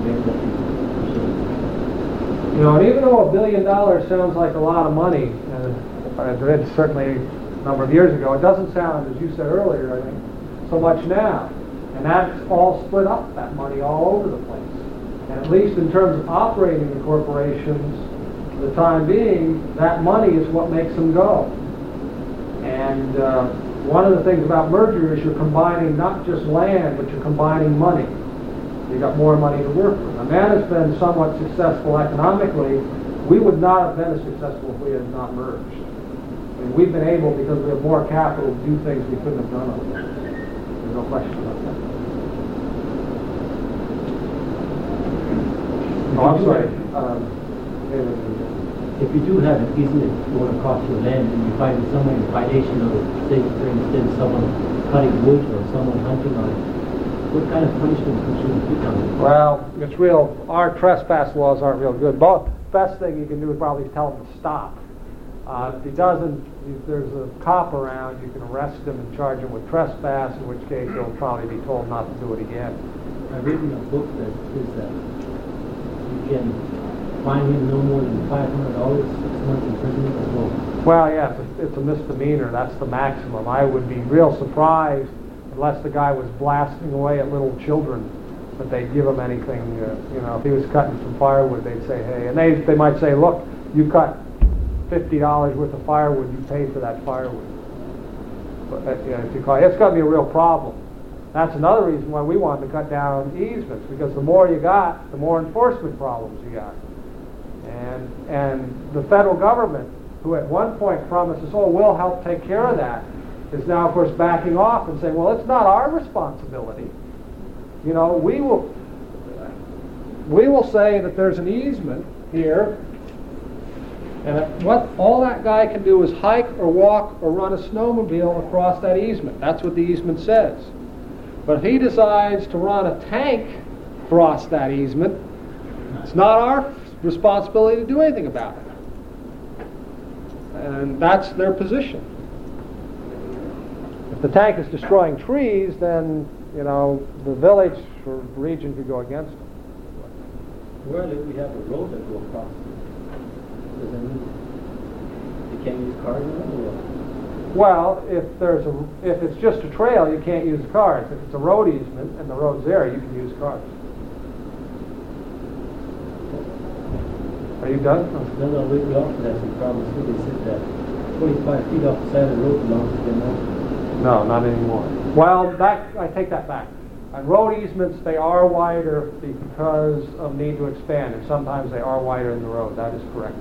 you know, and even though a billion dollars sounds like a lot of money, and I read certainly a number of years ago, it doesn't sound, as you said earlier, I think, so much now. And that's all split up, that money, all over the place. And at least in terms of operating the corporations, for the time being, that money is what makes them go. And uh, one of the things about merger is you're combining not just land, but you're combining money. You've got more money to work with. And that has been somewhat successful economically. We would not have been as successful if we had not merged. And we've been able, because we have more capital, to do things we couldn't have done otherwise. There's no question about that. Oh, I'm sorry. Um, if you do have an easement going across your land and you find it somewhere in violation of it, say for instance someone cutting wood or someone hunting on it, what kind of punishment could you put on it? Well, it's real, our trespass laws aren't real good. But best thing you can do is probably tell him to stop. Uh, if he doesn't, if there's a cop around, you can arrest him and charge him with trespass, in which case he'll probably be told not to do it again. I read in a book that says that you can fine him no more than five hundred dollars, six months imprisonment or more. Well, yeah, it's a, it's a misdemeanor. That's the maximum. I would be real surprised, unless the guy was blasting away at little children, that they'd give him anything. Uh, you know, if he was cutting some firewood, they'd say, hey, and they they might say, look, you cut fifty dollars worth of firewood, you pay for that firewood. But uh, you know, if you call, it's going to be a real problem. That's another reason why we wanted to cut down easements, because the more you got, the more enforcement problems you got. And and the federal government, who at one point promised us, oh, we'll help take care of that, is now, of course, backing off and saying, well, it's not our responsibility. You know, we will we will say that there's an easement here, and what all that guy can do is hike or walk or run a snowmobile across that easement. That's what the easement says. But if he decides to run a tank across that easement, it's not our responsibility to do anything about it. And that's their position. If the tank is destroying trees, then, you know, the village or region could go against it. Well, if we have a road that goes across, does that mean you can't use cars on it, or what? Well, if there's a, if it's just a trail, you can't use cars. If it's a road easement and the road's there, you can use cars. Are you done? No, no, we, we also have some problems too. They said that twenty-five feet off the side of the road belongs to them also. No, not anymore. Well, that I take that back. On road easements, they are wider because of need to expand, and sometimes they are wider than the road. That is correct.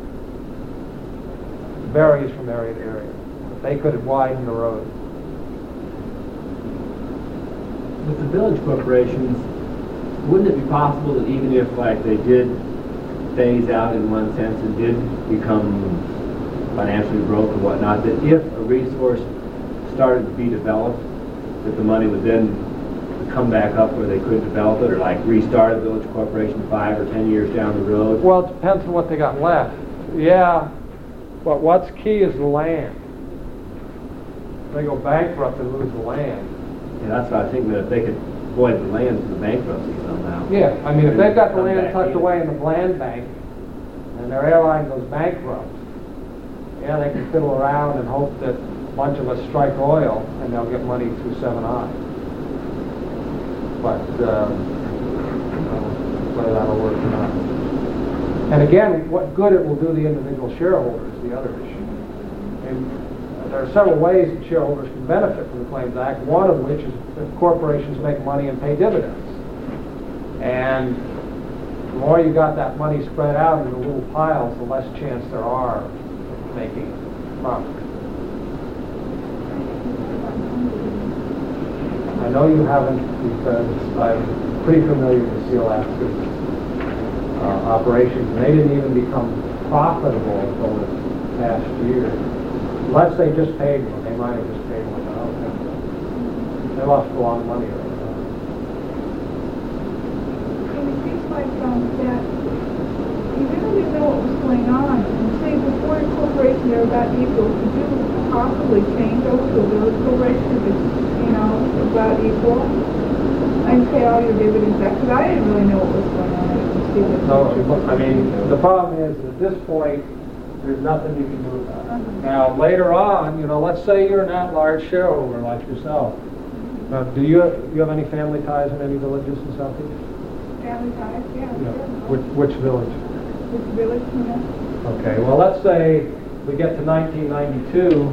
It varies from area to area. They could have widened the road. With the village corporations, wouldn't it be possible that even if, like, they did phase out in one sense and did become financially broke or whatnot, that if a resource started to be developed, that the money would then come back up where they could develop it, or like restart a village corporation five or ten years down the road? Well, it depends on what they got left. Yeah, but what's key is the land. If they go bankrupt and lose the land. Yeah, that's what I was thinking, that if they could avoid the land through bankruptcy somehow. Yeah, I mean, if they've got the Come land back tucked in. away in the land bank, and their airline goes bankrupt, yeah, they can fiddle around and hope that a bunch of us strike oil, and they'll get money through seven I. But, um, you know, whether that'll work or not. And again, what good it will do the individual shareholders is the other issue. And there are several ways that shareholders can benefit from the Claims Act, one of which is that corporations make money and pay dividends. And the more you got that money spread out into little piles, the less chance there are of making profit. I I know you haven't because I'm pretty familiar with Sealaska's uh, operations. And they didn't even become profitable until this past year. Unless they just paid one. They might have just paid one. I don't think so. They lost a lot of money right now. And it seems like um, that you really didn't know what was going on. And say before a corporation they were about equal, could you possibly change over to a village corporation if it's, you know, about equal? And pay all your dividends back? Because I didn't really know what was going on. I didn't see what No, I mean, the problem is, at this point, there's nothing you can do about it. Uh-huh. Now, later on, you know, let's say you're an at-large shareholder like yourself. Uh, do you you have any family ties in any villages in Southeast? family ties, yeah, Yeah. sure. Which, which village? Which village, you know? Okay, well, let's say we get to nineteen ninety-two,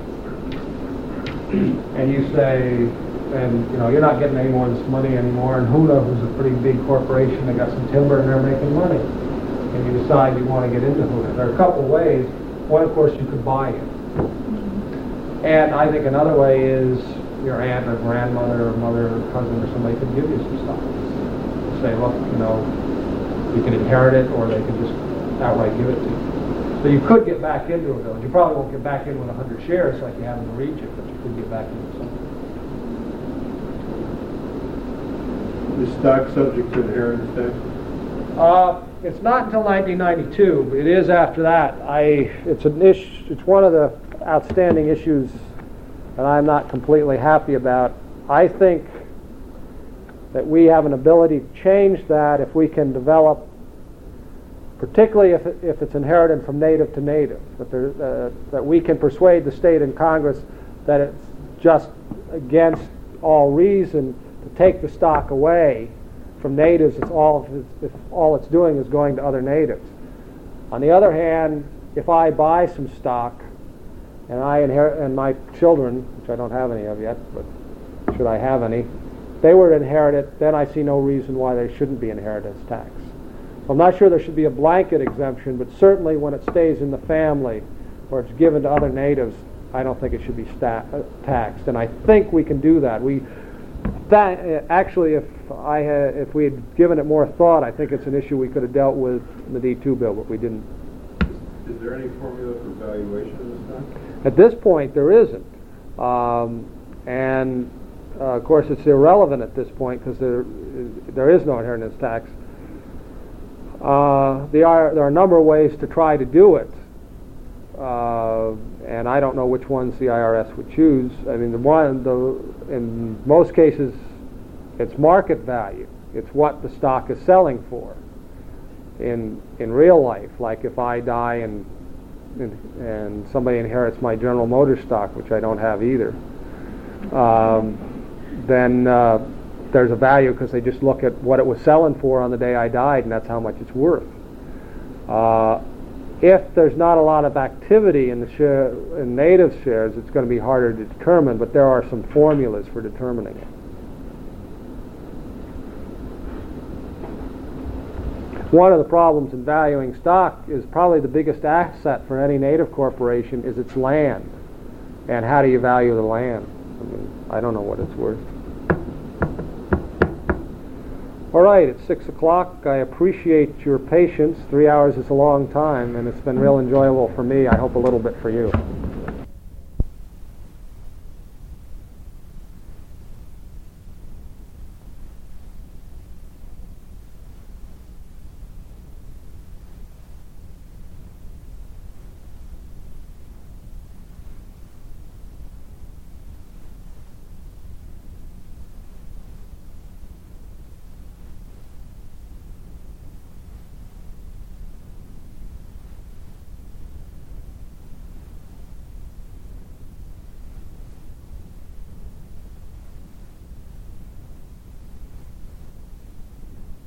and you say, and you know, you're not getting any more of this money anymore, and Huna, who's a pretty big corporation, they got some timber and they're making money. And you decide you want to get into Huna. There are a couple ways. One, of course, you could buy it. And I think another way is your aunt or grandmother or mother or cousin or somebody could give you some stock. Say, look, you know, you can inherit it, or they can just outright give it to you. So you could get back into a village. You probably won't get back in with one hundred shares like you have in the region, but you could get back into something. Is stock subject to inheritance tax? Uh, it's not until nineteen ninety-two. It is after that. I. It's an issue. It's one of the outstanding issues that I'm not completely happy about. I think that we have an ability to change that if we can develop, particularly if it, if it's inherited from native to native, that there, uh, that we can persuade the state and Congress that it's just against all reason to take the stock away from natives. It's all if all it's doing is going to other natives. On the other hand, if I buy some stock and I inherit, and my children, which I don't have any of yet, but should I have any, they were to inherit it, then I see no reason why they shouldn't be inheritance tax. So I'm not sure there should be a blanket exemption, but certainly when it stays in the family or it's given to other natives, I don't think it should be sta- uh, taxed. And I think we can do that. We that uh, actually, if I had, if we had given it more thought, I think it's an issue we could have dealt with in the D two bill, but we didn't. Is, is there any formula for valuation of the stock? At this point, there isn't. Um, and uh, of course, it's irrelevant at this point because there there is no inheritance tax. Uh, there are there are a number of ways to try to do it, uh, and I don't know which ones the I R S would choose. I mean, the one the in most cases, it's market value. It's what the stock is selling for in in real life. Like if I die and and, and somebody inherits my General Motors stock, which I don't have either, um, then uh, there's a value because they just look at what it was selling for on the day I died, and that's how much it's worth. Uh, if there's not a lot of activity in the share, in native shares, it's going to be harder to determine, but there are some formulas for determining it. One of the problems in valuing stock is probably the biggest asset for any native corporation is its land. And how do you value the land? I mean, I don't know what it's worth. All right, it's six o'clock. I appreciate your patience. Three hours is a long time, and it's been real enjoyable for me. I hope a little bit for you.